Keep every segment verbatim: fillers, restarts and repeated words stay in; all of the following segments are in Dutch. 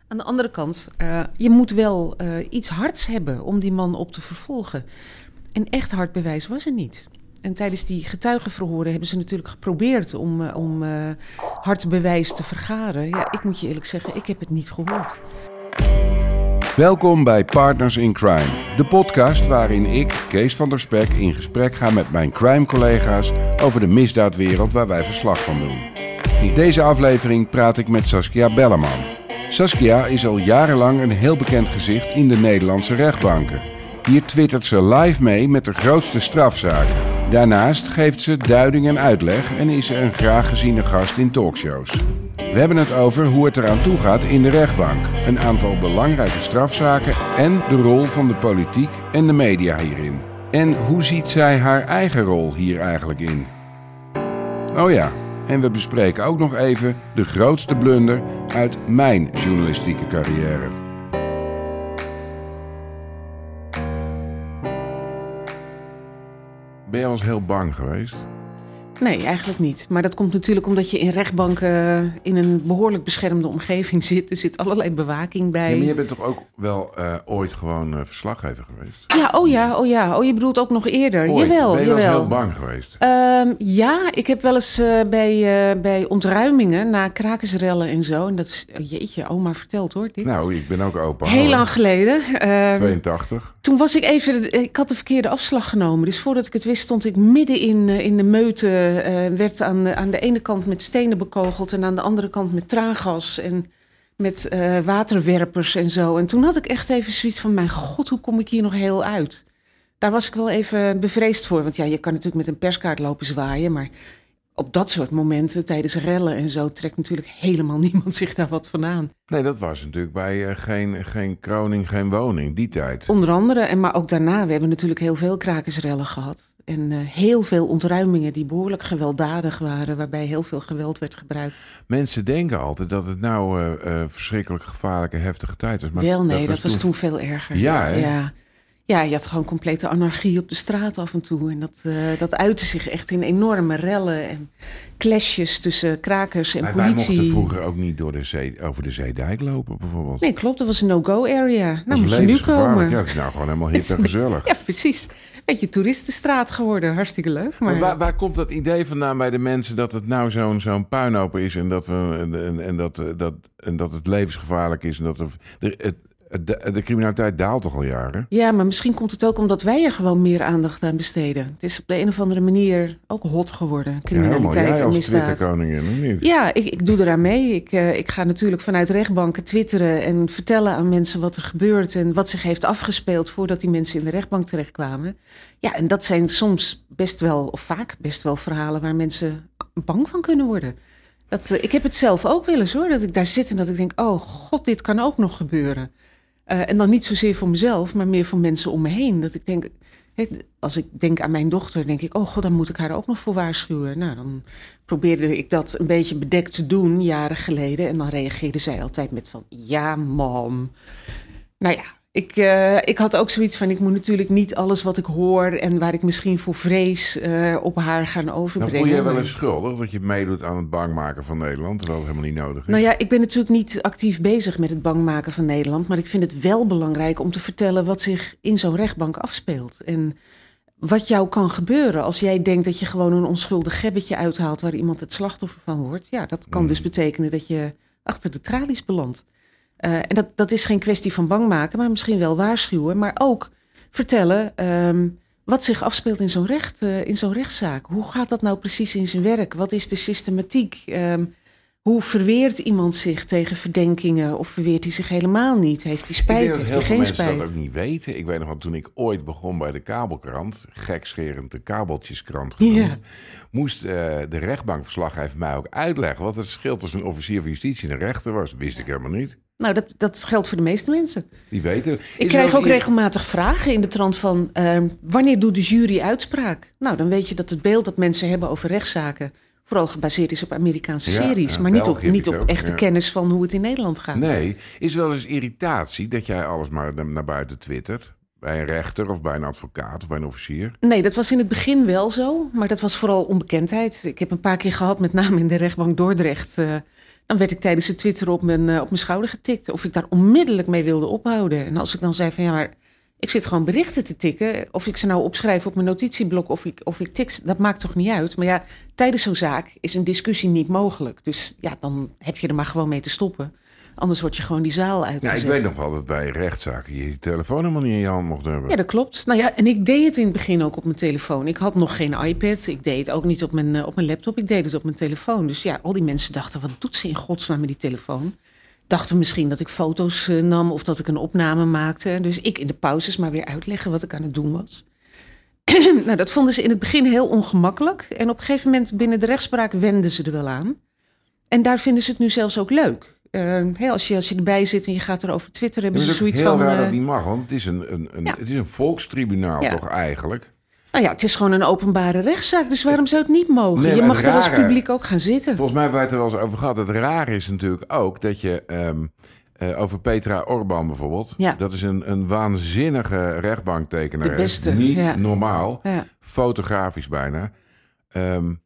Aan de andere kant, uh, je moet wel uh, iets hards hebben om die man op te vervolgen. En echt hard bewijs was er niet. En tijdens die getuigenverhoren hebben ze natuurlijk geprobeerd om, uh, om uh, hard bewijs te vergaren. Ja, ik moet je eerlijk zeggen, ik heb het niet gehoord. Welkom bij Partners in Crime, de podcast waarin ik, Kees van der Spek, in gesprek ga met mijn crime-collega's over de misdaadwereld waar wij verslag van doen. In deze aflevering praat ik met Saskia Belleman. Saskia is al jarenlang een heel bekend gezicht in de Nederlandse rechtbanken. Hier twittert ze live mee met de grootste strafzaken. Daarnaast geeft ze duiding en uitleg en is ze een graag geziene gast in talkshows. We hebben het over hoe het eraan toe gaat in de rechtbank, een aantal belangrijke strafzaken en de rol van de politiek en de media hierin. En hoe ziet zij haar eigen rol hier eigenlijk in? Oh ja, en we bespreken ook nog even de grootste blunder uit mijn journalistieke carrière. Ben je al eens heel bang geweest? Nee, eigenlijk niet. Maar dat komt natuurlijk omdat je in rechtbanken in een behoorlijk beschermde omgeving zit. Er zit allerlei bewaking bij. Ja, maar je bent toch ook wel uh, ooit gewoon uh, verslaggever geweest? Ja, oh ja, oh ja. Oh, je bedoelt ook nog eerder. Ooit. Jawel, ben je wel jawel. eens heel bang geweest? Um, ja, ik heb wel eens uh, bij, uh, bij ontruimingen na krakersrellen en zo. En dat is, oh jeetje, oma vertelt hoor. Dit. Nou, ik ben ook opa. Heel hoor. lang geleden. Uh, tweeëntachtig. Toen was ik even, ik had de verkeerde afslag genomen. Dus voordat ik het wist stond ik midden in, in de meute. Uh, werd aan, aan de ene kant met stenen bekogeld en aan de andere kant met traangas en met uh, waterwerpers en zo. En toen had ik echt even zoiets van, mijn god, hoe kom ik hier nog heel uit? Daar was ik wel even bevreesd voor. Want ja, je kan natuurlijk met een perskaart lopen zwaaien, maar op dat soort momenten, tijdens rellen en zo, trekt natuurlijk helemaal niemand zich daar wat van aan. Nee, dat was natuurlijk bij uh, geen, geen kroning, geen woning, die tijd. Onder andere, en maar ook daarna, we hebben natuurlijk heel veel krakersrellen gehad. En uh, heel veel ontruimingen die behoorlijk gewelddadig waren, waarbij heel veel geweld werd gebruikt. Mensen denken altijd dat het nou uh, uh, verschrikkelijk gevaarlijke, heftige tijd was. Maar Wel nee, dat was, dat was toen, toen veel erger. Ja, hè? Ja. Ja, je had gewoon complete anarchie op de straat af en toe. En dat, uh, dat uitte zich echt in enorme rellen en clashes tussen krakers en maar politie. Wij mochten vroeger ook niet door de zee, over de Zeedijk lopen, bijvoorbeeld. Nee, klopt. Dat was een no-go area. Nou, moet je nu levensgevaarlijk. komen. Ja, het is nou gewoon helemaal hip en gezellig. Ja, precies. Beetje toeristenstraat geworden. Hartstikke leuk. Maar, maar waar, waar komt dat idee vandaan bij de mensen dat het nou zo'n, zo'n puinhoop is en dat, we, en, en, en, dat, dat, en dat het levensgevaarlijk is en dat er, de, het, de, de criminaliteit daalt toch al jaren? Ja, maar misschien komt het ook omdat wij er gewoon meer aandacht aan besteden. Het is op de een of andere manier ook hot geworden. Criminaliteit ja, jij en als misdaad. Twitterkoningin, of niet? Ja, ik, ik doe eraan mee. Ik, uh, ik ga natuurlijk vanuit rechtbanken twitteren en vertellen aan mensen wat er gebeurt en wat zich heeft afgespeeld voordat die mensen in de rechtbank terechtkwamen. Ja, en dat zijn soms best wel, of vaak best wel verhalen waar mensen bang van kunnen worden. Dat, uh, ik heb het zelf ook wel eens hoor, dat ik daar zit en dat ik denk, oh god, dit kan ook nog gebeuren. Uh, en dan niet zozeer voor mezelf, maar meer voor mensen om me heen. Dat ik denk, als ik denk aan mijn dochter, denk ik, oh god, dan moet ik haar ook nog voor waarschuwen. Nou, dan probeerde ik dat een beetje bedekt te doen, jaren geleden. En dan reageerde zij altijd met van, ja, mam. Nou ja, ik, uh, ik had ook zoiets van, ik moet natuurlijk niet alles wat ik hoor en waar ik misschien voor vrees uh, op haar gaan overbrengen. Dan voel je wel eens schuldig dat je meedoet aan het bangmaken van Nederland, terwijl het helemaal niet nodig is. Nou ja, ik ben natuurlijk niet actief bezig met het bangmaken van Nederland, maar ik vind het wel belangrijk om te vertellen wat zich in zo'n rechtbank afspeelt. En wat jou kan gebeuren als jij denkt dat je gewoon een onschuldig gebbetje uithaalt waar iemand het slachtoffer van wordt. Ja, dat kan mm. dus betekenen dat je achter de tralies belandt. Uh, en dat, dat is geen kwestie van bang maken, maar misschien wel waarschuwen. Maar ook vertellen um, wat zich afspeelt in zo'n, recht, uh, in zo'n rechtszaak. Hoe gaat dat nou precies in zijn werk? Wat is de systematiek? Um, hoe verweert iemand zich tegen verdenkingen? Of verweert hij zich helemaal niet? Heeft hij spijt? Heeft hij geen spijt? Ik denk dat heel veel mensen dat ook niet weten. Ik weet nog wel, toen ik ooit begon bij de kabelkrant, gekscherend de kabeltjeskrant genoemd, ja. moest uh, de rechtbankverslaggever mij ook uitleggen wat het verschil tussen een officier van justitie en een rechter was. Dat wist ik helemaal niet. Nou, dat, dat geldt voor de meeste mensen. Die weten. Is ik krijg ook ieder... regelmatig vragen in de trant van, uh, wanneer doet de jury uitspraak? Nou, dan weet je dat het beeld dat mensen hebben over rechtszaken vooral gebaseerd is op Amerikaanse ja, series, ja, maar niet op, niet op ook, echte ja. kennis van hoe het in Nederland gaat. Nee, is wel eens irritatie dat jij alles maar naar buiten twittert? Bij een rechter of bij een advocaat of bij een officier? Nee, dat was in het begin wel zo, maar dat was vooral onbekendheid. Ik heb een paar keer gehad, met name in de rechtbank Dordrecht, uh, dan werd ik tijdens het twitteren op mijn, uh, op mijn schouder getikt. Of ik daar onmiddellijk mee wilde ophouden. En als ik dan zei van ja, maar ik zit gewoon berichten te tikken. Of ik ze nou opschrijf op mijn notitieblok of ik, of ik tik, dat maakt toch niet uit. Maar ja, tijdens zo'n zaak is een discussie niet mogelijk. Dus ja, dan heb je er maar gewoon mee te stoppen. Anders word je gewoon die zaal uitgezet. Ja, ik weet nog wel dat bij rechtszaken je je telefoon helemaal niet in je hand mocht hebben. Ja, dat klopt. Nou ja, en ik deed het in het begin ook op mijn telefoon. Ik had nog geen iPad. Ik deed het ook niet op mijn, uh, op mijn laptop. Ik deed het op mijn telefoon. Dus ja, al die mensen dachten, wat doet ze in godsnaam met die telefoon? Dachten misschien dat ik foto's uh, nam of dat ik een opname maakte. Dus ik in de pauzes maar weer uitleggen wat ik aan het doen was. Nou, dat vonden ze in het begin heel ongemakkelijk. En op een gegeven moment binnen de rechtspraak wenden ze er wel aan. En daar vinden ze het nu zelfs ook leuk. Uh, hey, als, je, als je erbij zit en je gaat erover twitteren, hebben ze zoiets van... Het is heel van, raar uh, dat niet mag, want het is een, een, een, ja. het is een volkstribunaal ja. toch eigenlijk? Nou ja, het is gewoon een openbare rechtszaak, dus waarom zou het niet mogen? Nee, je mag rare, er als publiek ook gaan zitten. Volgens mij hebben we het er wel eens over gehad. Het rare is natuurlijk ook dat je... Um, uh, over Petra Orban bijvoorbeeld. Ja. Dat is een, een waanzinnige rechtbanktekenaar. De beste. Niet ja. normaal. Ja. Fotografisch bijna. Um,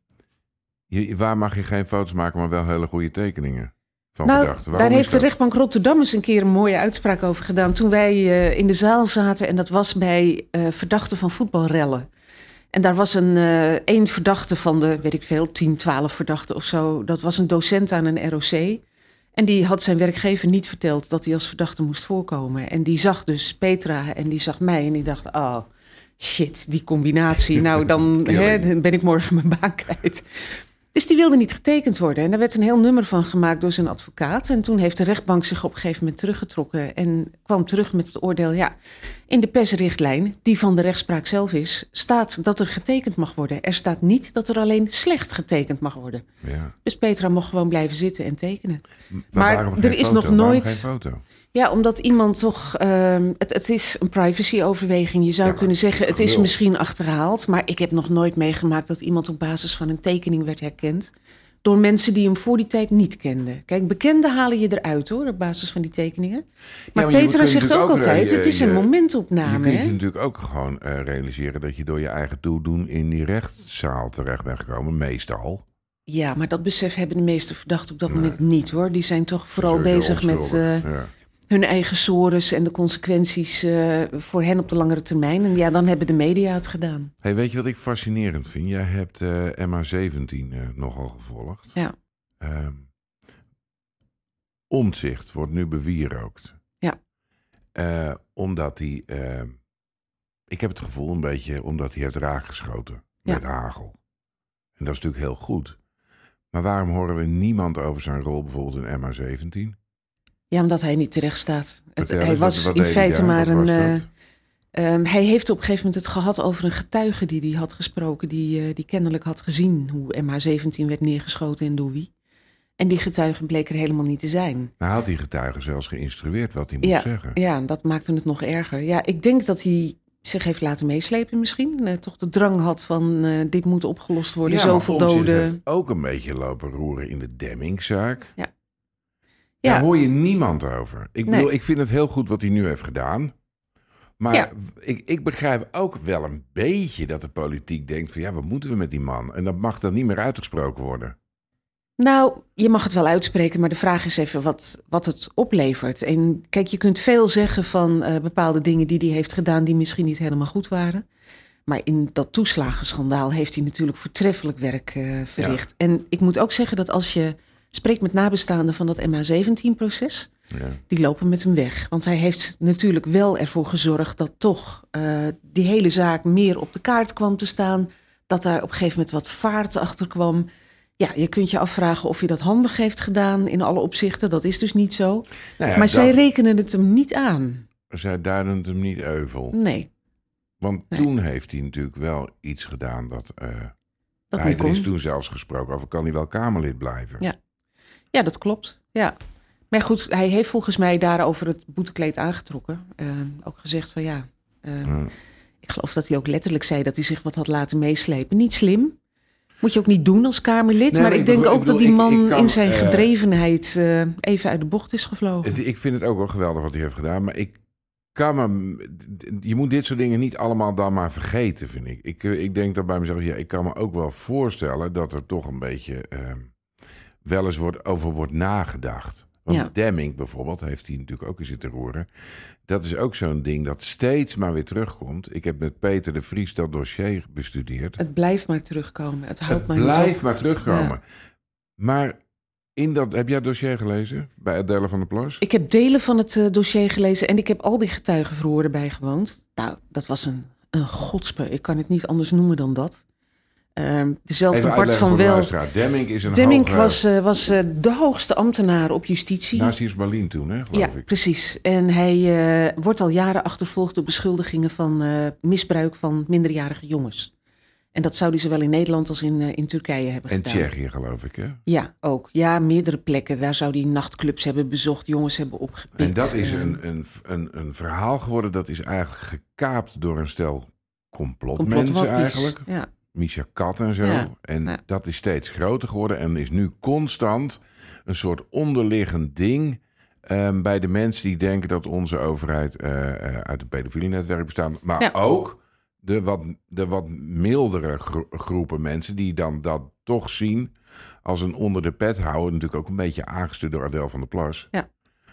je, waar mag je geen foto's maken, maar wel hele goede tekeningen? Van nou, daar heeft dat? de rechtbank Rotterdam eens een keer een mooie uitspraak over gedaan. Toen wij uh, in de zaal zaten en dat was bij uh, verdachten van voetbalrellen. En daar was een uh, één verdachte van de, weet ik veel, tien, twaalf verdachten of zo. Dat was een docent aan een R O C. En die had zijn werkgever niet verteld dat hij als verdachte moest voorkomen. En die zag dus Petra en die zag mij en die dacht, oh shit, die combinatie. Nou, dan, hè, dan ben ik morgen mijn baan kwijt. Dus die wilde niet getekend worden. En daar werd een heel nummer van gemaakt door zijn advocaat. En toen heeft de rechtbank zich op een gegeven moment teruggetrokken en kwam terug met het oordeel, ja, in de persrichtlijn, die van de rechtspraak zelf is, staat dat er getekend mag worden. Er staat niet dat er alleen slecht getekend mag worden. Ja. Dus Petra mocht gewoon blijven zitten en tekenen. Maar, maar er is foto? nog nooit... Geen foto? Ja, omdat iemand toch... Um, het, het is een privacyoverweging. Je zou ja, kunnen zeggen, het is misschien achterhaald. Maar ik heb nog nooit meegemaakt dat iemand op basis van een tekening werd herkend door mensen die hem voor die tijd niet kenden. Kijk, bekenden halen je eruit hoor, op basis van die tekeningen. Maar, ja, maar Petra zegt ook, ook altijd, je, het is een je, momentopname. Je kunt hè? je natuurlijk ook gewoon uh, realiseren dat je door je eigen toedoen in die rechtszaal terecht bent gekomen, meestal. Ja, maar dat besef hebben de meeste verdachten op dat nee. moment niet hoor. Die zijn toch vooral bezig met uh, ja. hun eigen sores en de consequenties uh, voor hen op de langere termijn. En ja, dan hebben de media het gedaan. Hey, weet je wat ik fascinerend vind? Jij hebt uh, M H zeventien uh, nogal gevolgd. Ja. Um, Omtzigt wordt nu bewierookt. Ja. Uh, omdat hij, uh, ik heb het gevoel een beetje, omdat hij heeft raakgeschoten met ja. hagel. En dat is natuurlijk heel goed. Maar waarom horen we niemand over zijn rol bijvoorbeeld in M H zeventien? Ja, omdat hij niet terecht staat. Het, Vertel hij eens, was wat, wat in feite hij? maar Wat een... Uh, um, hij heeft op een gegeven moment het gehad over een getuige die hij had gesproken, die, uh, die kennelijk had gezien hoe M H zeventien werd neergeschoten en door wie. En die getuige bleek er helemaal niet te zijn. Nou had die getuige zelfs geïnstrueerd wat hij moest ja, zeggen. Ja, dat maakte het nog erger. Ja, ik denk dat hij zich heeft laten meeslepen misschien. Uh, toch de drang had van uh, dit moet opgelost worden, ja, zoveel doden. Heeft ook een beetje lopen roeren in de Demmingzaak. Ja. Daar ja. hoor je niemand over. Ik bedoel, nee. ik vind het heel goed wat hij nu heeft gedaan. Maar ja. ik, ik begrijp ook wel een beetje dat de politiek denkt van ja, wat moeten we met die man? En dat mag dan niet meer uitgesproken worden. Nou, je mag het wel uitspreken, maar de vraag is even wat, wat het oplevert. En kijk, je kunt veel zeggen van uh, bepaalde dingen die hij heeft gedaan die misschien niet helemaal goed waren. Maar in dat toeslagenschandaal heeft hij natuurlijk voortreffelijk werk uh, verricht. Ja. En ik moet ook zeggen dat als je spreekt met nabestaanden van dat M H zeventien-proces... Ja. Die lopen met hem weg. Want hij heeft natuurlijk wel ervoor gezorgd dat toch uh, die hele zaak meer op de kaart kwam te staan. Dat daar op een gegeven moment wat vaart achter kwam. Ja, je kunt je afvragen of hij dat handig heeft gedaan in alle opzichten. Dat is dus niet zo. Nou ja, maar dat... zij rekenen het hem niet aan. Zij duiden het hem niet euvel. Nee. Want nee. toen heeft hij natuurlijk wel iets gedaan dat... Uh, dat hij er is toen zelfs gesproken over, kan hij wel Kamerlid blijven? Ja, ja dat klopt. Ja. Maar goed, hij heeft volgens mij daarover het boetekleed aangetrokken. Uh, ook gezegd van ja, uh, hmm. ik geloof dat hij ook letterlijk zei dat hij zich wat had laten meeslepen. Niet slim, moet je ook niet doen als Kamerlid. Nee, maar ik, ik denk bedoel, ook ik bedoel, dat die man ik, ik kan, in zijn uh, gedrevenheid uh, even uit de bocht is gevlogen. Ik vind het ook wel geweldig wat hij heeft gedaan, maar ik kan me, je moet dit soort dingen niet allemaal dan maar vergeten, vind ik. Ik, ik denk dat bij mezelf, ja, ik kan me ook wel voorstellen dat er toch een beetje... Uh, wel eens wordt, over wordt nagedacht. Want Ja. Demming bijvoorbeeld, heeft hij natuurlijk ook in zitten roeren. Dat is ook zo'n ding dat steeds maar weer terugkomt. Ik heb met Peter de Vries dat dossier bestudeerd. Het blijft maar terugkomen. Het houdt Het maar niet blijft op. maar terugkomen. Ja. Maar in dat, heb jij het dossier gelezen bij Adèle van der Plas? Ik heb delen van het uh, dossier gelezen en ik heb al die getuigenverhoren bijgewoond. Nou, dat was een, een godspe. Ik kan het niet anders noemen dan dat. Uh, dezelfde Even Bart uitleggen van voor de Wel. luisteraar. Demming is een Demming hoge... was, uh, was uh, de hoogste ambtenaar op justitie. Naast Siers Berlin toen, hè, geloof Ja, ik. precies. En hij uh, wordt al jaren achtervolgd door beschuldigingen van uh, misbruik van minderjarige jongens. En dat zou hij zowel in Nederland als in, uh, in Turkije hebben En gedaan. Tsjechië, geloof ik, hè? Ja, ook. Ja, meerdere plekken. Daar zou hij nachtclubs hebben bezocht, jongens hebben opgepikt. En dat is uh, een, een, een, een verhaal geworden, dat is eigenlijk gekaapt door een stel complotmensen complotwappies. eigenlijk. Ja. Misha Kat en zo. Ja, En ja. dat is steeds groter geworden en is nu constant een soort onderliggend ding um, bij de mensen die denken dat onze overheid uh, uh, uit een pedofilienetwerk bestaat. Maar Ja. ook de wat, de wat mildere gro- groepen mensen die dan dat toch zien als een onder de pet houden. Natuurlijk ook een beetje aangestuurd door Adèle van der Plas. Ja.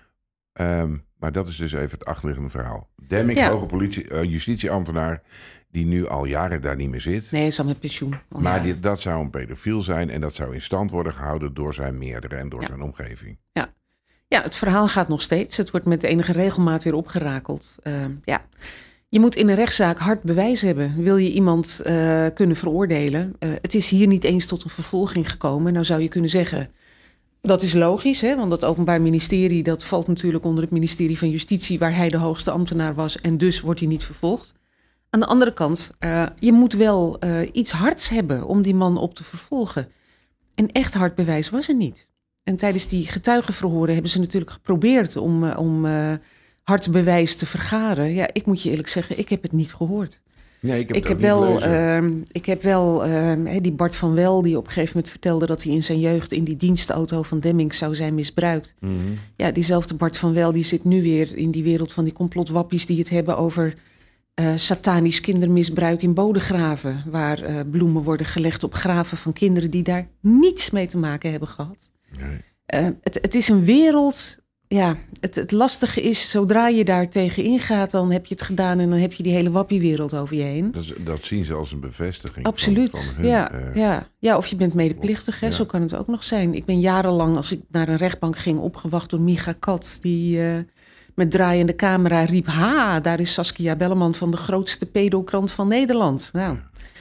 Um, maar dat is dus even het achterliggende verhaal. Demming, Ja. hoge politie, uh, justitieambtenaar, die nu al jaren daar niet meer zit. Nee, hij is al met pensioen. Al Maar jaren. die, dat zou een pedofiel zijn en dat zou in stand worden gehouden door zijn meerdere en door Ja. zijn omgeving. Ja, het verhaal gaat nog steeds. Het wordt met enige regelmaat weer opgerakeld. Uh, ja. Je moet in een rechtszaak hard bewijs hebben. Wil je iemand uh, kunnen veroordelen? Uh, het is hier niet eens tot een vervolging gekomen. Nou zou je kunnen zeggen, dat is logisch, hè? Want het Openbaar Ministerie, dat valt natuurlijk onder het ministerie van Justitie, waar hij de hoogste ambtenaar was, en dus wordt hij niet vervolgd. Aan de andere kant, uh, je moet wel uh, iets hards hebben om die man op te vervolgen. En echt hard bewijs was er niet. En tijdens die getuigenverhoren hebben ze natuurlijk geprobeerd om, uh, om uh, hard bewijs te vergaren. Ja, ik moet je eerlijk zeggen, ik heb het niet gehoord. Nee, ik heb, Ik het heb, ook wel, niet gelezen. uh, ik heb wel, uh, die Bart van Wel, die op een gegeven moment vertelde dat hij in zijn jeugd in die dienstauto van Demming zou zijn misbruikt. Mm-hmm. Ja, diezelfde Bart van Wel, die zit nu weer in die wereld van die complotwappies die het hebben over uh, satanisch kindermisbruik in Bodegraven. Waar uh, bloemen worden gelegd op graven van kinderen die daar niets mee te maken hebben gehad. Nee. Uh, het, het is een wereld. Ja, het, het lastige is, zodra je daar tegen ingaat, dan heb je het gedaan en dan heb je die hele wappiewereld over je heen. Dat, is, dat zien ze als een bevestiging. Absoluut, Van, van hun, ja, uh, ja. ja. Of je bent medeplichtig, hè? Ja. Zo kan het ook nog zijn. Ik ben jarenlang, als ik naar een rechtbank ging, opgewacht door Micha Kat, die uh, met draaiende camera riep, ha, daar is Saskia Belleman van de grootste pedokrant van Nederland. Nou,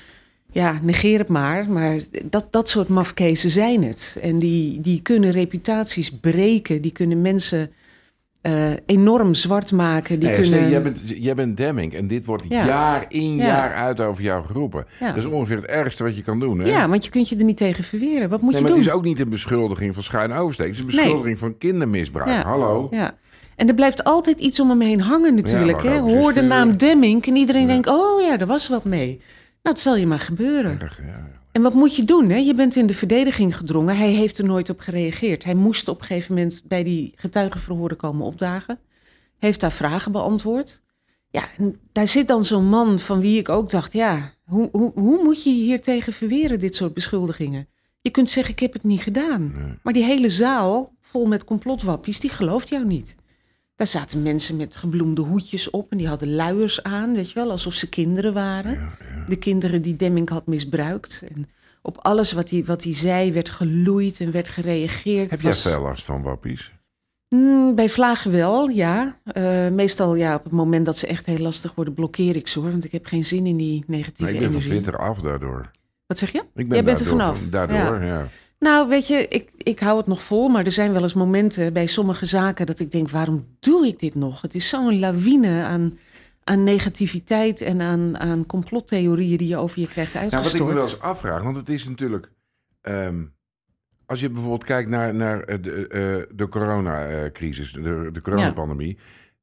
ja, negeer het maar, maar dat, dat soort mafkezen zijn het. En die, die kunnen reputaties breken, die kunnen mensen uh, enorm zwart maken. Die nee, kunnen... Stel, jij, bent, jij bent Demming en dit wordt Ja. jaar in Ja. jaar uit over jou geroepen. Ja. Dat is ongeveer het ergste wat je kan doen. Hè? Ja, want je kunt je er niet tegen verweren. Wat moet nee, je maar doen? het is ook niet een beschuldiging van schuin oversteek. Het is een beschuldiging van kindermisbruik. Ja. Hallo? Ja. En er blijft altijd iets om hem heen hangen natuurlijk. Ja, hè? maar ook Hoor de dus, naam uh, Demming en iedereen ja. denkt, oh ja, er was wat mee. Nou, het zal je maar gebeuren. Erg, ja. En wat moet je doen? Hè? Je bent in de verdediging gedrongen. Hij heeft er nooit op gereageerd. Hij moest op een gegeven moment bij die getuigenverhoren komen opdagen. Heeft daar vragen beantwoord. Ja, en daar zit dan zo'n man van wie ik ook dacht, ja, hoe, hoe, hoe moet je je hier tegen verweren, dit soort beschuldigingen? Je kunt zeggen, ik heb het niet gedaan. Nee. Maar die hele zaal, vol met complotwappies, die gelooft jou niet. Daar zaten mensen met gebloemde hoedjes op en die hadden luiers aan, weet je wel, alsof ze kinderen waren. Ja, ja. De kinderen die Demming had misbruikt. En op alles wat hij, wat hij zei werd geloeid en werd gereageerd. Heb Het jij was- veel last van wappies? Mm, bij vlagen wel, ja. Uh, meestal ja, op het moment dat ze echt heel lastig worden, blokkeer ik ze hoor. Want ik heb geen zin in die negatieve Nee, ik ben van energie. Twitter af daardoor. Wat zeg je? Ik ben Jij bent er daardoor vanaf. van- Daardoor, ja. Nou, weet je, ik, ik hou het nog vol, maar er zijn wel eens momenten bij sommige zaken dat ik denk, waarom doe ik dit nog? Het is zo'n lawine aan, aan negativiteit en aan, aan complottheorieën die je over je krijgt Nou, wat uitgestort. ik me wel eens afvraag, want het is natuurlijk... Um, als je bijvoorbeeld kijkt naar, naar uh, de, uh, de coronacrisis, de, de coronapandemie.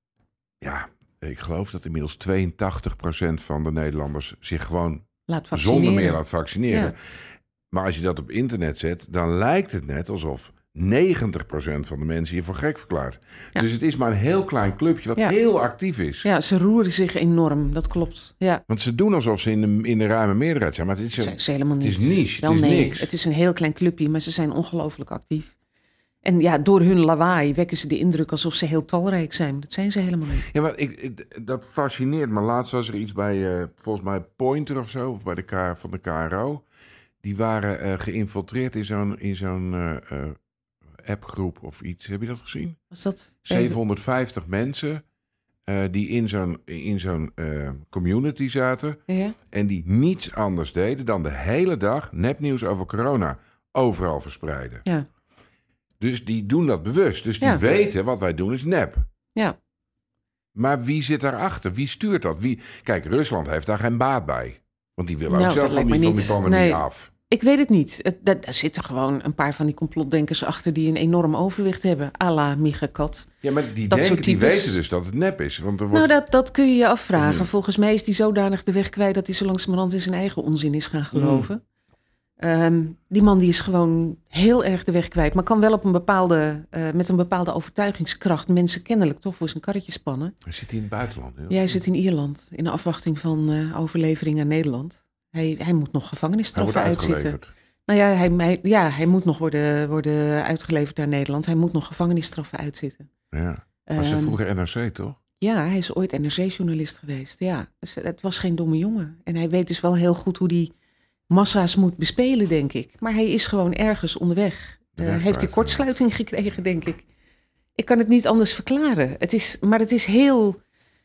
Ja. ja, ik geloof dat inmiddels tweeëntachtig procent van de Nederlanders zich gewoon Laat vaccineren. zonder meer laat vaccineren. Ja. Maar als je dat op internet zet, dan lijkt het net alsof negentig procent van de mensen je voor gek verklaart. Ja. Dus het is maar een heel klein clubje wat Ja. heel actief is. Ja, ze roeren zich enorm, dat klopt. Ja. Want ze doen alsof ze in de, in de ruime meerderheid zijn. Maar het is, Zijn ze helemaal niet. het is niche, Wel, het is nee, niks. Het is een heel klein clubje, maar ze zijn ongelooflijk actief. En ja, door hun lawaai wekken ze de indruk alsof ze heel talrijk zijn. Dat zijn ze helemaal niet. Ja, maar ik, ik- dat fascineert me. Laatst was er iets bij, eh, volgens mij Pointer of zo, of bij de K, van de K R O. Die waren eh, geïnfiltreerd in zo'n, in zo'n eh, eh, appgroep of iets. Heb je dat gezien? Was dat? zevenhonderdvijftig mensen eh, die in zo'n, in zo'n eh, community zaten. Ja. En die niets anders deden dan de hele dag nepnieuws over corona overal verspreiden. Ja. Dus die doen dat bewust. Dus die Ja. weten wat wij doen is nep. Ja. Maar wie zit daarachter? Wie stuurt dat? Wie... Kijk, Rusland heeft daar geen baat bij. Want die willen Nou, ook zelf dat van lijkt die, me van die niet. pandemie Nee. af. Ik weet het niet. Het, dat, daar zitten gewoon een paar van die complotdenkers achter die een enorm overwicht hebben. À la Micha Kat. Ja, maar die, Dat denken, soort die types. weten dus dat het nep is. Want er wordt... Nou, dat, dat kun je je Of afvragen. niet? Volgens mij is die zodanig de weg kwijt dat hij zo langzamerhand in zijn eigen onzin is gaan geloven. Ehm, die man die is gewoon heel erg de weg kwijt. Maar kan wel op een bepaalde, eh, met een bepaalde overtuigingskracht mensen kennelijk toch voor zijn karretje spannen. Hij zit in het buitenland. Heel. Jij zit in Ierland in de afwachting van eh, overlevering aan Nederland. Hij, hij moet nog Hij gevangenisstraffen wordt uitzitten. uitgeleverd. Nou ja, hij, hij, ja, hij moet nog worden, worden uitgeleverd naar Nederland. Hij moet nog gevangenisstraffen uitzitten. Ja. Was ze Ehm, vroeger N R C, toch? Ja, hij is ooit N R C-journalist geweest. Ja, dus het was geen domme jongen. En hij weet dus wel heel goed hoe die massa's moet bespelen, denk ik. Maar hij is gewoon ergens onderweg. De Uh, weg heeft hij kwijt, kortsluiting gekregen, denk ik. Ik kan het niet anders verklaren. Het is, maar het is heel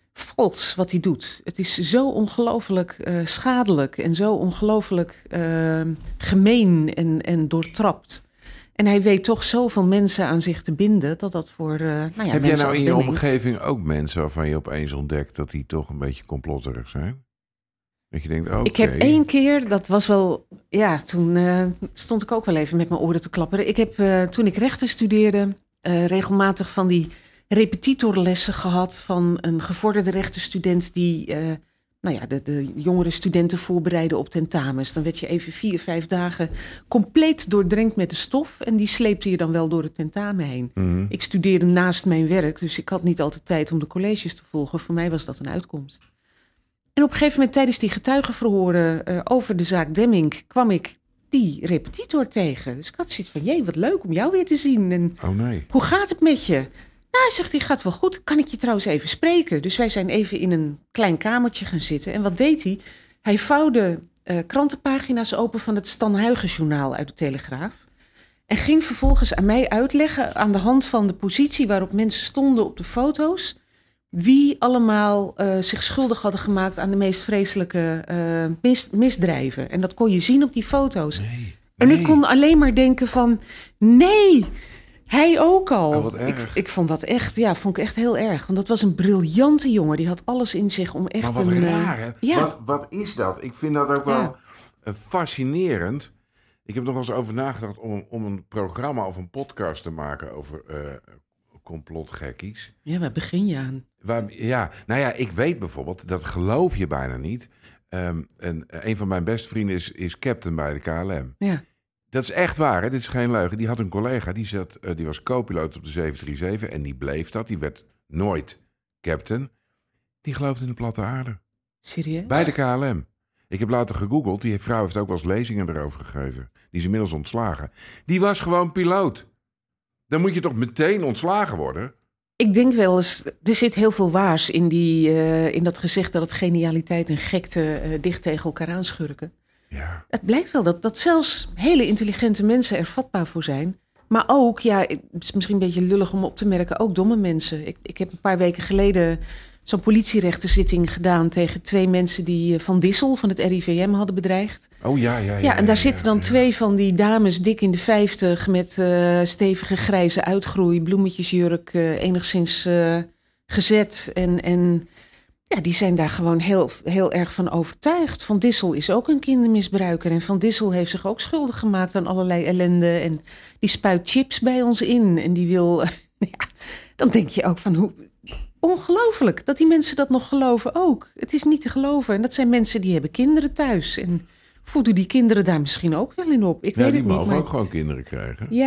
vals wat hij doet. Het is zo ongelooflijk uh, schadelijk en zo ongelooflijk uh, gemeen en, en doortrapt. En hij weet toch zoveel mensen aan zich te binden dat dat voor uh, nou ja, Heb jij mensen nou als in je Demming... omgeving ook mensen waarvan je opeens ontdekt dat die toch een beetje complotterig zijn? Dat je denkt, oké. Ik heb één keer, dat was wel, ja, toen uh, stond ik ook wel even met mijn oren te klapperen. Ik heb uh, toen ik rechten studeerde uh, regelmatig van die repetitorlessen gehad van een gevorderde rechtenstudent die, uh, nou ja, de, de jongere studenten voorbereiden op tentamens. Dan werd je even vier, vijf dagen compleet doordrenkt met de stof en die sleepte je dan wel door het tentamen heen. Mm-hmm. Ik studeerde naast mijn werk, dus ik had niet altijd tijd om de colleges te volgen. Voor mij was dat een uitkomst. En op een gegeven moment tijdens die getuigenverhoren uh, over de zaak Demming kwam ik die repetitor tegen. Dus ik had zoiets van, jee, wat leuk om jou weer te zien. En Oh nee. hoe gaat het met je? Nou, hij zegt, die gaat wel goed. Kan ik je trouwens even spreken? Dus wij zijn even in een klein kamertje gaan zitten. En wat deed hij? Hij vouwde uh, krantenpagina's open van het Stan Huygens-journaal uit de Telegraaf. En ging vervolgens aan mij uitleggen aan de hand van de positie waarop mensen stonden op de foto's, wie allemaal uh, zich schuldig hadden gemaakt aan de meest vreselijke uh, mis, misdrijven. En dat kon je zien op die foto's. Nee, nee. En ik kon alleen maar denken van, nee, hij ook al. Oh, wat erg. Ik, ik vond dat echt, ja, vond ik echt heel erg. Want dat was een briljante jongen. Die had alles in zich om echt Maar wat een... raar, hè? Ja. Wat, wat is dat? Ik vind dat ook wel Ja. uh, fascinerend. Ik heb nog wel eens over nagedacht om, om een programma of een podcast te maken over uh, complotgekkies. Ja, waar begin je aan? Waar, ja, nou ja, ik weet bijvoorbeeld, dat geloof je bijna niet. Um, en een van mijn beste vrienden is, is captain bij de K L M. Ja. Dat is echt waar, hè? Dit is geen leugen. Die had een collega, die, zat, uh, die was co-piloot op de zeven drie zeven en die bleef dat. Die werd nooit captain. Die geloofde in de platte aarde. Serieus? Bij de K L M. Ik heb later gegoogeld, die vrouw heeft ook wel eens lezingen erover gegeven. Die is inmiddels ontslagen. Die was gewoon piloot. Dan moet je toch meteen ontslagen worden? Ik denk wel eens, er zit heel veel waars in, die, uh, in dat gezegd dat het genialiteit en gekte uh, dicht tegen elkaar aanschurken. Ja. Het blijkt wel dat, dat zelfs hele intelligente mensen er vatbaar voor zijn. Maar ook, ja, het is misschien een beetje lullig om op te merken, ook domme mensen. Ik, ik heb een paar weken geleden zo'n politierechterzitting gedaan tegen twee mensen die uh, Van Dissel van het R I V M hadden bedreigd. Oh ja, ja, ja. Ja, en daar ja, zitten dan ja. twee van die dames dik in de vijftig met uh, stevige grijze uitgroei, bloemetjesjurk, uh, enigszins uh, gezet. En, en ja, die zijn daar gewoon heel, heel erg van overtuigd. Van Dissel is ook een kindermisbruiker en Van Dissel heeft zich ook schuldig gemaakt aan allerlei ellende. En die spuit chips bij ons in en die wil... ja, dan denk je ook van hoe... Ongelooflijk dat die mensen dat nog geloven ook. Het is niet te geloven. En dat zijn mensen die hebben kinderen thuis. En voeden die kinderen daar misschien ook wel in op. Ik Ja, weet die het niet. mogen Maar... ook gewoon kinderen krijgen. Ja,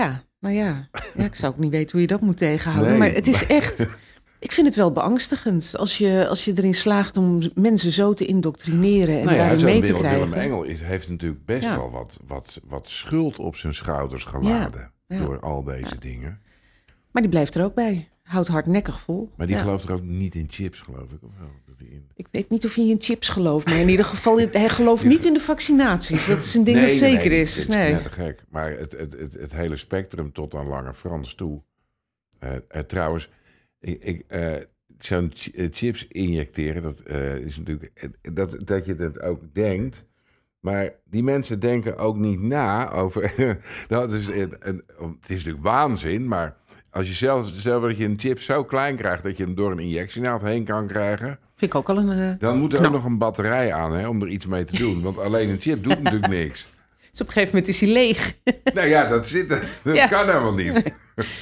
Nou ja, ja, ik zou ook niet weten hoe je dat moet tegenhouden. Nee. Maar het is echt... Ik vind het wel beangstigend als je, als je erin slaagt om mensen zo te indoctrineren en Nou ja, daarin zo'n mee te Willem, krijgen. Willem Engel is, heeft natuurlijk best Ja. wel wat, wat, wat schuld op zijn schouders geladen. Ja. Door al deze Ja. dingen. Maar die blijft er ook bij. Houdt hardnekkig vol. Maar die Ja. gelooft er ook niet in chips, geloof ik. Of wel? Dat die in... Ik weet niet of hij in chips gelooft, maar in ieder geval, hij gelooft niet in de vaccinaties. Dat is een ding dat zeker nee, is. Het Nee. is net te gek. Maar het, het, het, het hele spectrum tot aan Lange Frans toe. Uh, uh, trouwens, ik, ik, uh, zo'n ch- uh, chips injecteren, dat uh, is natuurlijk... Uh, dat, dat je dat ook denkt... Maar die mensen denken ook niet na over... dat is een, een, het is natuurlijk waanzin, maar als je zelf, zelf dat je een chip zo klein krijgt... dat je hem door een injectienaald heen kan krijgen... Vind ik ook al een... Uh, dan moet er knap. ook nog een batterij aan, hè, om er iets mee te doen. Want alleen een chip doet natuurlijk niks. Dus op een gegeven moment is hij leeg. Nou ja, dat, zit, dat Ja. kan helemaal niet.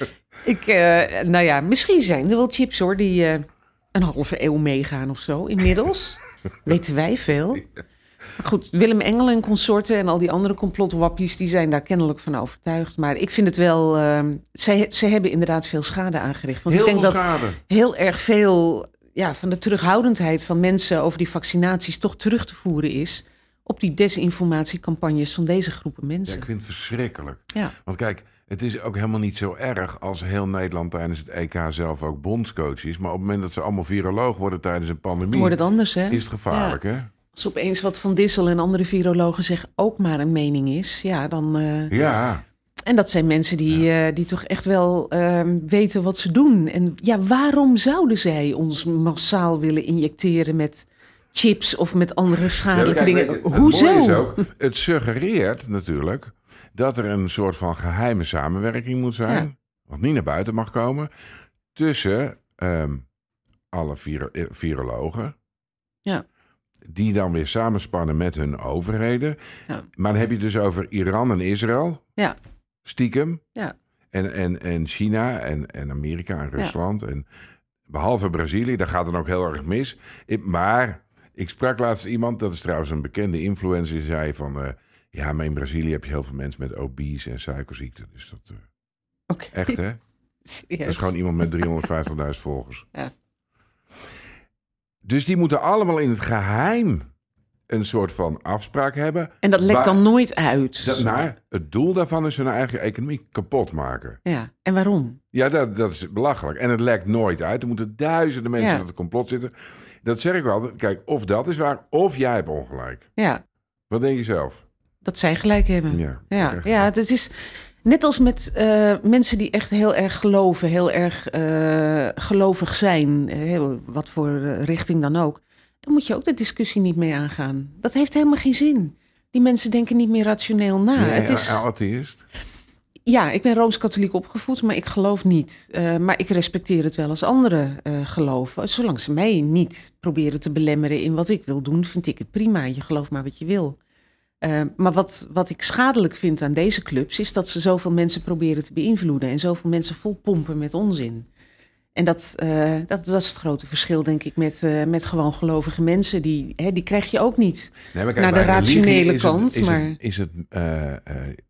ik, uh, nou ja, misschien zijn er wel chips hoor, die uh, een halve eeuw meegaan of zo. Inmiddels weten wij veel. Maar goed, Willem Engel en consorten en al die andere complotwappies... die zijn daar kennelijk van overtuigd. Maar ik vind het wel... Uh, zij, zij hebben inderdaad veel schade aangericht. Want Heel ik denk veel dat schade. heel erg veel ja, van de terughoudendheid van mensen... over die vaccinaties toch terug te voeren is... op die desinformatiecampagnes van deze groepen mensen. Ja, ik vind het verschrikkelijk. Ja. Want kijk, het is ook helemaal niet zo erg... als heel Nederland tijdens het E K zelf ook bondscoach is. Maar op het moment dat ze allemaal viroloog worden tijdens een pandemie... Dan wordt het anders, hè? is het gevaarlijk, Ja. hè? Als opeens wat Van Dissel en andere virologen zeggen ook maar een mening is, ja, dan... Uh... Ja. En dat zijn mensen die, ja. uh, die toch echt wel uh, weten wat ze doen. En ja, waarom zouden zij ons massaal willen injecteren met chips of met andere schadelijke ja, kijk, dingen? weet je, Hoezo? Het mooie is ook, het suggereert natuurlijk dat er een soort van geheime samenwerking moet zijn, ja. wat niet naar buiten mag komen, tussen um, alle viro- virologen. Ja. Die dan weer samenspannen met hun overheden. Ja. Maar dan heb je het dus over Iran en Israël. Ja. Stiekem. Ja. En, en, en China en, en Amerika en Rusland. Ja. En behalve Brazilië, daar gaat het ook heel erg mis. Ik, maar ik sprak laatst iemand, dat is trouwens een bekende influencer, die zei van... Uh, ja, maar in Brazilië heb je heel veel mensen met obese en suikerziekte. Dus dat... Uh, okay. Echt, hè? Serieus? Dat is gewoon iemand met driehonderdvijftigduizend volgers. Ja. Dus die moeten allemaal in het geheim een soort van afspraak hebben. En dat lekt waar, dan nooit uit. Dat, maar het doel daarvan is hun eigen economie kapot maken. Ja, en waarom? Ja, dat, dat is belachelijk. En het lekt nooit uit. Er moeten duizenden mensen ja. in het complot zitten. Dat zeg ik wel altijd. Kijk, of dat is waar, of jij hebt ongelijk. Ja. Wat denk je zelf? Dat zij gelijk hebben. Ja, ja, ja het is... Net als met uh, mensen die echt heel erg geloven, heel erg uh, gelovig zijn, heel, wat voor uh, richting dan ook, dan moet je ook de discussie niet mee aangaan. Dat heeft helemaal geen zin. Die mensen denken niet meer rationeel na. Nee, het is... atheïst? Ja, ik ben Rooms-Katholiek opgevoed, maar ik geloof niet. Uh, maar ik respecteer het wel als anderen uh, geloven. Zolang ze mij niet proberen te belemmeren in wat ik wil doen, vind ik het prima. Je gelooft maar wat je wil. Uh, maar wat, wat ik schadelijk vind aan deze clubs is dat ze zoveel mensen proberen te beïnvloeden en zoveel mensen volpompen met onzin. En dat, uh, dat, dat is het grote verschil, denk ik, met, uh, met gewoon gelovige mensen. Die, hè, die krijg je ook niet nee, maar kijk, naar de rationele is kant. Het, is, maar... het, is het uh, uh,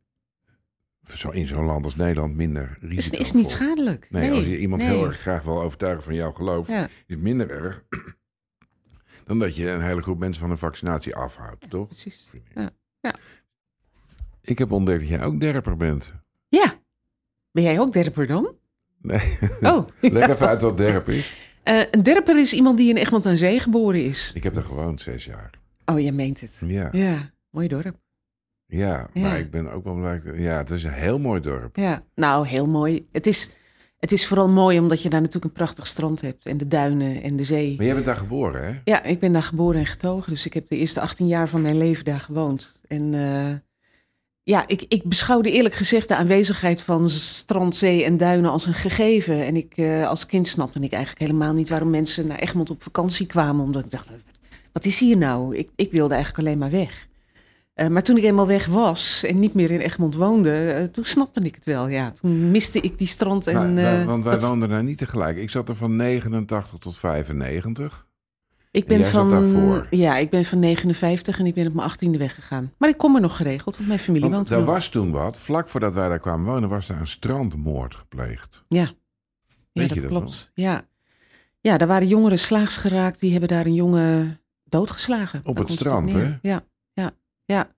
zo in zo'n land als Nederland minder risico? Het is niet schadelijk. Nee, nee, als je iemand nee. heel erg graag wil overtuigen van jouw geloof, ja. is het minder erg dan dat je een hele groep mensen van een vaccinatie afhoudt, ja, toch? Precies. Ja. Ja. Ik heb ontdekt dat jij ook derper bent. Ja. Ben jij ook derper dan? Nee. Oh. Leg ja. even uit wat derp is. Uh, een derper is iemand die in Egmond aan Zee geboren is. Ik heb daar gewoond zes jaar. Oh, jij meent het. Ja. Ja, mooi dorp. Ja, ja, maar ik ben ook wel blij. Ja, het is een heel mooi dorp. Ja, nou, heel mooi. Het is, het is vooral mooi omdat je daar natuurlijk een prachtig strand hebt. En de duinen en de zee. Maar jij bent daar geboren, hè? Ja, ik ben daar geboren en getogen. Dus ik heb de eerste achttien jaar van mijn leven daar gewoond. En uh, ja, ik, ik beschouwde eerlijk gezegd de aanwezigheid van strand, zee en duinen als een gegeven. En ik uh, als kind snapte ik eigenlijk helemaal niet waarom mensen naar Egmond op vakantie kwamen. Omdat ik dacht, wat is hier nou? Ik, ik wilde eigenlijk alleen maar weg. Uh, maar toen ik eenmaal weg was en niet meer in Egmond woonde, uh, toen snapte ik het wel. Ja, toen miste ik die strand. En, nou, uh, want wij dat... woonden daar niet tegelijk. Ik zat er van negenentachtig tot vijfennegentig. Ik ben jij zat van, daarvoor? Ja, ik ben van negenenvijftig en ik ben op mijn achttiende weggegaan. Maar ik kom er nog geregeld, want mijn familie Want woont er er nog. was toen wat, vlak voordat wij daar kwamen wonen, was er een strandmoord gepleegd. Ja, ja Weet dat je dat klopt. Ja. ja, daar waren jongeren slaags geraakt. Die hebben daar een jongen doodgeslagen. Op Daar het komt het strand, neer. hè? Ja, ja, ja.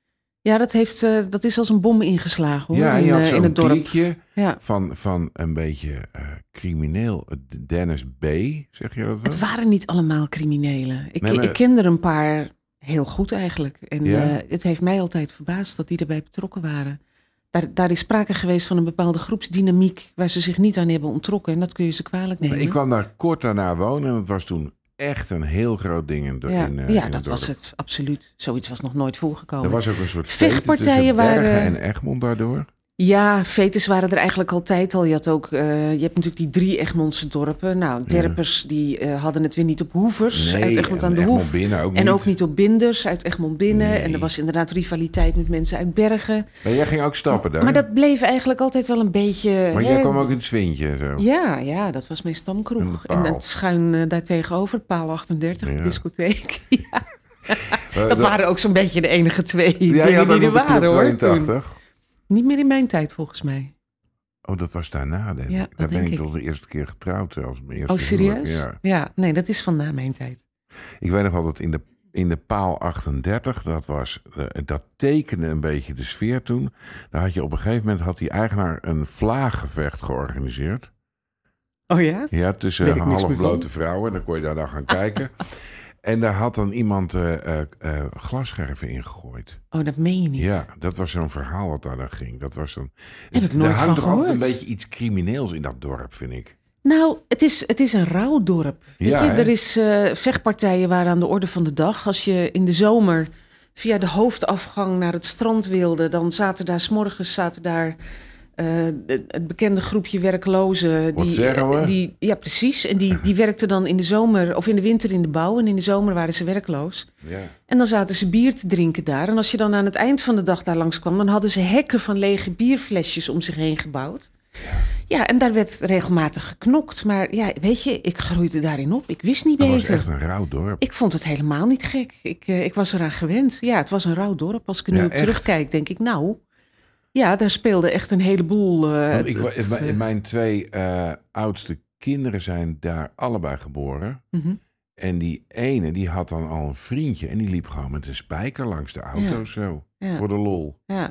Ja, dat, heeft, uh, dat is als een bom ingeslagen, hoor, Ja, en in, je had uh, in zo'n het dorp. kliekje Ja. van, van een beetje uh, crimineel, Dennis B., zeg je dat wel? Het waren niet allemaal criminelen. Ik, Nee, maar... ik ken er een paar heel goed eigenlijk. En ja? uh, het heeft mij altijd verbaasd dat die erbij betrokken waren. Daar, daar is sprake geweest van een bepaalde groepsdynamiek waar ze zich niet aan hebben onttrokken. En dat kun je ze kwalijk nemen. Ik kwam daar kort daarna wonen en het was toen echt een heel groot ding in, ja, in, uh, ja in dat het was het, absoluut. Zoiets was nog nooit voorgekomen. Er was ook een soort vechtpartijen Bergen waren en Egmond daardoor. Ja, fetes waren er eigenlijk altijd al. Je had ook, uh, je hebt natuurlijk die drie Egmondse dorpen. Nou, Derpers ja. die uh, hadden het weer niet op Hoevers nee, uit Egmond aan de Egmond Hoef. Binnen ook en niet. ook niet op Binders uit Egmond Binnen. Nee. En er was inderdaad rivaliteit met mensen uit Bergen. Maar jij ging ook stappen daar? Maar dat bleef eigenlijk altijd wel een beetje... Maar hè, jij kwam ook in het Swintje en zo? Ja, ja, dat was mijn stamkroeg. En, en schuin uh, daar tegenover, paal achtendertig, ja. discotheek. ja. uh, dat waren ook zo'n beetje de enige twee ja, dingen die er waren, hoor. tweeëntachtig. Toen. Niet meer in mijn tijd, volgens mij. Oh, dat was daarna, denk ik. Ja, daar ben denk ik ik toch de eerste keer getrouwd zelfs. Mijn eerste oh, serieus? Ja. ja, nee, dat is van na mijn tijd. Ik weet nog wel dat in de, in de paal achtendertig, dat, was, uh, dat tekende een beetje de sfeer toen. Daar had je op een gegeven moment, had die eigenaar een vlaaggevecht georganiseerd. Oh ja? Ja, tussen halfblote vrouwen. Dan kon je daar dan gaan kijken. En daar had dan iemand uh, uh, uh, glasscherven in gegooid. Oh, dat meen je niet? Ja, dat was zo'n verhaal wat daar dan ging. Dat was zo'n... Heb ik nooit er hangt van toch gehoord. altijd een beetje iets crimineels in dat dorp, vind ik. Nou, het is, het is een rouwdorp. Weet ja, je, hè? er is uh, vechtpartijen waren aan de orde van de dag. Als je in de zomer via de hoofdafgang naar het strand wilde, dan zaten daar 's morgens zaten daar... Uh, het bekende groepje werklozen. Wat die, zeggen we? Die, ja, precies. En die, die werkten dan in de zomer, of in de winter in de bouw. En in de zomer waren ze werkloos. Ja. En dan zaten ze bier te drinken daar. En als je dan aan het eind van de dag daar langs kwam, dan hadden ze hekken van lege bierflesjes om zich heen gebouwd. Ja, ja en daar werd regelmatig geknokt. Maar ja, weet je, ik groeide daarin op. Ik wist niet dat beter. Het was echt een rauw dorp. Ik vond het helemaal niet gek. Ik, uh, ik was eraan gewend. Ja, het was een rauw dorp. Als ik er nu ja, op echt? terugkijk, denk ik, nou... Ja, daar speelde echt een heleboel... Uh, ik, het, het, mijn twee uh, oudste kinderen zijn daar allebei geboren. Mm-hmm. En die ene, die had dan al een vriendje. En die liep gewoon met een spijker langs de auto, ja. zo. Ja. Voor de lol. Ja.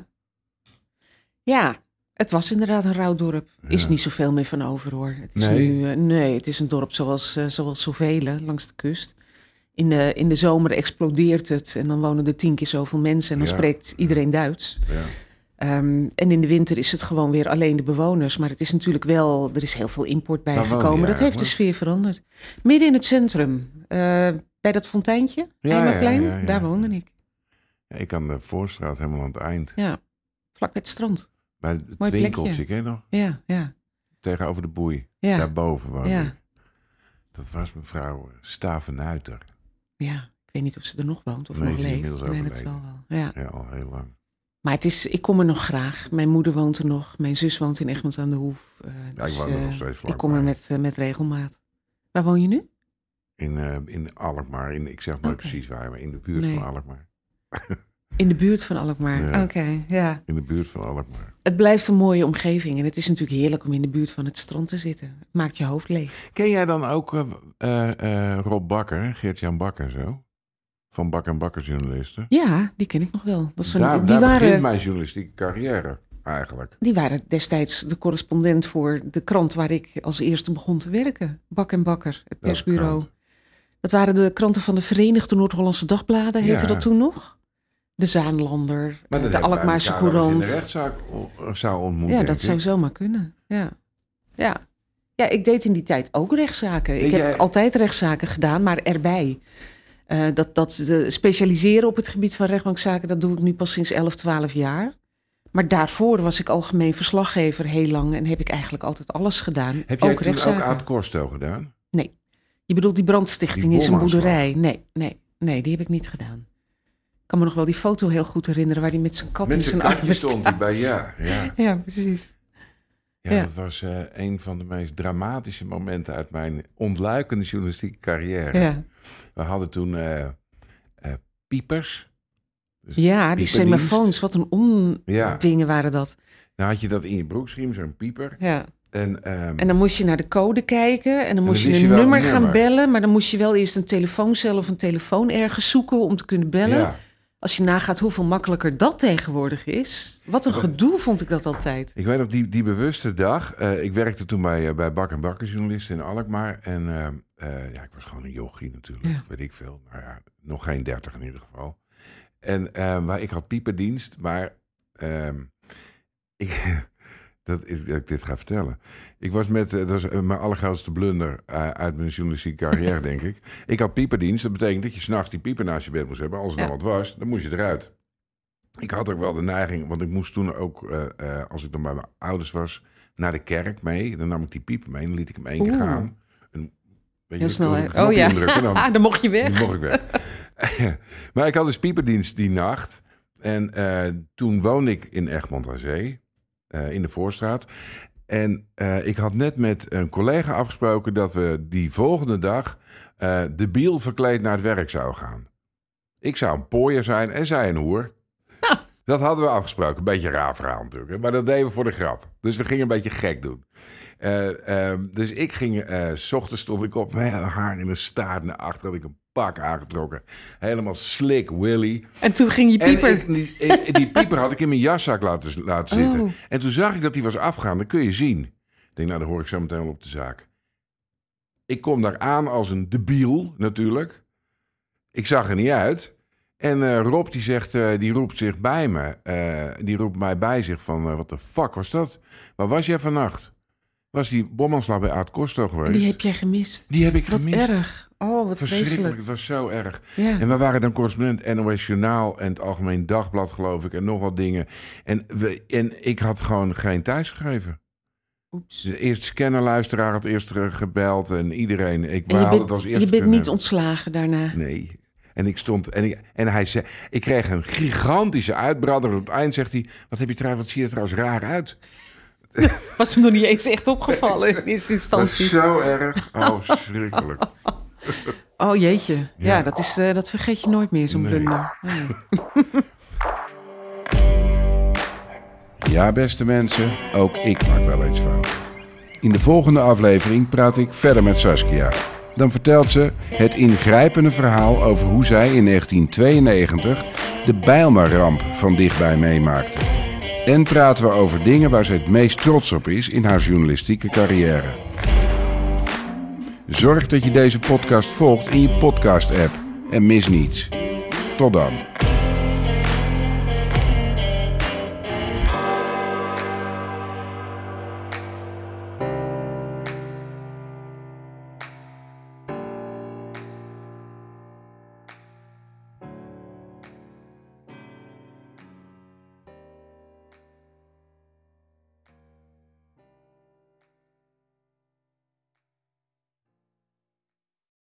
ja, het was inderdaad een rauw dorp. Er is ja. niet zoveel meer van over, hoor. Het is nee? Nu, uh, nee, het is een dorp zoals, uh, zoals zoveel langs de kust. In de, in de zomer explodeert het. En dan wonen er tien keer zoveel mensen. En dan ja. spreekt iedereen Duits. Ja. Um, en in de winter is het gewoon weer alleen de bewoners. Maar het is natuurlijk wel, er is heel veel import bijgekomen. Dat heeft de sfeer veranderd. Midden in het centrum, uh, bij dat fonteintje, ja, Eimerplein, ja, ja, ja, daar woonde ik. Ja, ik aan de Voorstraat helemaal aan het eind. Ja, vlak bij het strand. Bij het Mooi winkeltje, ken je nog? Ja, ja. Tegenover de boei, ja. daarboven woonde ja. ik. Dat was mevrouw Stavenuiter. Ja, ik weet niet of ze er nog woont of nee, nog leeft. Inmiddels nee, overleden. dat zal wel. Ja. ja, al heel lang. Maar het is, ik kom er nog graag. Mijn moeder woont er nog. Mijn zus woont in Egmond aan de Hoef. Uh, ja, dus, ik woon er uh, nog steeds vlak Ik kom er met, uh, met regelmaat. Waar woon je nu? In, uh, in Alkmaar. In, ik zeg nooit okay. precies waar, maar in de buurt nee. van Alkmaar. In de buurt van Alkmaar, ja. Oké, okay, ja. In de buurt van Alkmaar. Het blijft een mooie omgeving. En het is natuurlijk heerlijk om in de buurt van het strand te zitten. Het maakt je hoofd leeg. Ken jij dan ook uh, uh, uh, Rob Bakker, Geert-Jan Bakker zo? Van Bakker en Bakker journalisten? Ja, die ken ik nog wel. Dat van, daar die daar waren, begint mijn journalistieke carrière eigenlijk. Die waren destijds de correspondent voor de krant waar ik als eerste begon te werken. Bak en Bakker, het persbureau. Dat waren de kranten van de Verenigde Noord-Hollandse Dagbladen, heette ja. dat toen nog. De Zaanlander, maar de Alkmaarse Courant. in de rechtszaak zou ontmoeten. Ja, dat zou zomaar kunnen. Ja. Ja. ja, ik deed in die tijd ook rechtszaken. Ik Weet heb jij... altijd rechtszaken gedaan, maar erbij. Uh, dat, dat de specialiseren op het gebied van rechtbankzaken, dat doe ik nu pas sinds elf, twaalf jaar. Maar daarvoor was ik algemeen verslaggever heel lang en heb ik eigenlijk altijd alles gedaan. Heb jij ook toen ook Aad Costo gedaan? Nee. Je bedoelt die brandstichting die in zijn boerderij? Nee, nee, nee, die heb ik niet gedaan. Ik kan me nog wel die foto heel goed herinneren waar hij met zijn kat met in zijn armen stond. Met zijn bij, ja, ja. Ja, precies. Ja, ja, dat was uh, een van de meest dramatische momenten uit mijn ontluikende journalistieke carrière. Ja. We hadden toen uh, uh, piepers. Dus ja, die semafoons, wat een ondingen ja. waren dat. Dan had je dat in je broeksriem, zo'n pieper. Ja. En, um, en dan moest je naar de code kijken en dan moest en dan je een je nummer gaan nummer. bellen. Maar dan moest je wel eerst een telefooncel of een telefoon ergens zoeken om te kunnen bellen. Ja. Als je nagaat hoeveel makkelijker dat tegenwoordig is. Wat een gedoe vond ik dat altijd. Ik weet nog, die, die bewuste dag. Uh, ik werkte toen bij, uh, bij Bak en Bakker journalist in Alkmaar. En uh, uh, ja, ik was gewoon een yogi natuurlijk, ja. weet ik veel. Nou ja, nog geen dertig in ieder geval. En uh, maar ik had pieperdienst, maar uh, ik, dat is, dat ik dit ga vertellen. Ik was met, uh, dat is uh, mijn allergrootste blunder uh, uit mijn journalistieke carrière, denk ik. Ik had pieperdienst, dat betekent dat je 's nachts die pieper naast je bed moest hebben. Als er ja. dan wat was, dan moest je eruit. Ik had ook wel de neiging, want ik moest toen ook, uh, uh, als ik dan bij mijn ouders was, naar de kerk mee. Dan nam ik die pieper mee en dan liet ik hem één keer gaan. En, weet Heel je, snel, hè? Oh ja, dan, dan mocht je weg. Dan mocht ik weg. Maar ik had dus pieperdienst die nacht. En uh, toen woonde ik in Egmond aan Zee, uh, in de Voorstraat. En uh, ik had net met een collega afgesproken dat we die volgende dag uh, debiel verkleed naar het werk zouden gaan. Ik zou een pooier zijn en zij een hoer. Dat hadden we afgesproken. Een beetje een raar verhaal natuurlijk. Hè? Maar dat deden we voor de grap. Dus we gingen een beetje gek doen. Uh, uh, dus ik ging, uh, 's ochtends stond ik op, mijn haar in een staart naar achter, had ik een pak aangetrokken. Helemaal slick Willy. En toen ging je pieper. En ik, die, die pieper had ik in mijn jaszak laten, laten zitten. Oh. En toen zag ik dat die was afgegaan. Dat kun je zien. Ik denk, nou, dan hoor ik zo meteen wel op de zaak. Ik kom daar aan als een debiel, natuurlijk. Ik zag er niet uit. En uh, Rob, die zegt, uh, die roept zich bij me. Uh, die roept mij bij zich van, wat uh, de fuck was dat? Waar was jij vannacht? Was die bomaanslag bij Aart Costo geweest? Die heb jij gemist. Die heb ik wat gemist. Wat erg. Oh, wat vreselijk. Het was zo erg. Ja. En we waren dan correspondent N O S Journaal en het Algemeen Dagblad, geloof ik. En nog wat dingen. En, we, en ik had gewoon geen thuisgegeven. Oeps. De eerste scannerluisteraar had eerst gebeld en iedereen. Ik en je had bent, het als eerste je bent kunnen. niet ontslagen daarna. Nee. En ik stond en, ik, en hij zei, ik kreeg een gigantische uitbrander. Op het eind zegt hij, wat heb je trouwens, wat zie je er trouwens raar uit? Was hem nog niet eens echt opgevallen in eerste instantie. Dat is zo erg. Oh, verschrikkelijk. Oh jeetje. Ja, ja dat, is, uh, dat vergeet je nooit meer, zo'n nee. blunder. Nee. Ja, beste mensen, ook ik maak wel eens fout. In de volgende aflevering praat ik verder met Saskia. Dan vertelt ze het ingrijpende verhaal over hoe zij in negentien tweeënnegentig de Bijlmerramp van dichtbij meemaakte. En praten we over dingen waar ze het meest trots op is in haar journalistieke carrière. Zorg dat je deze podcast volgt in je podcast-app en mis niets. Tot dan.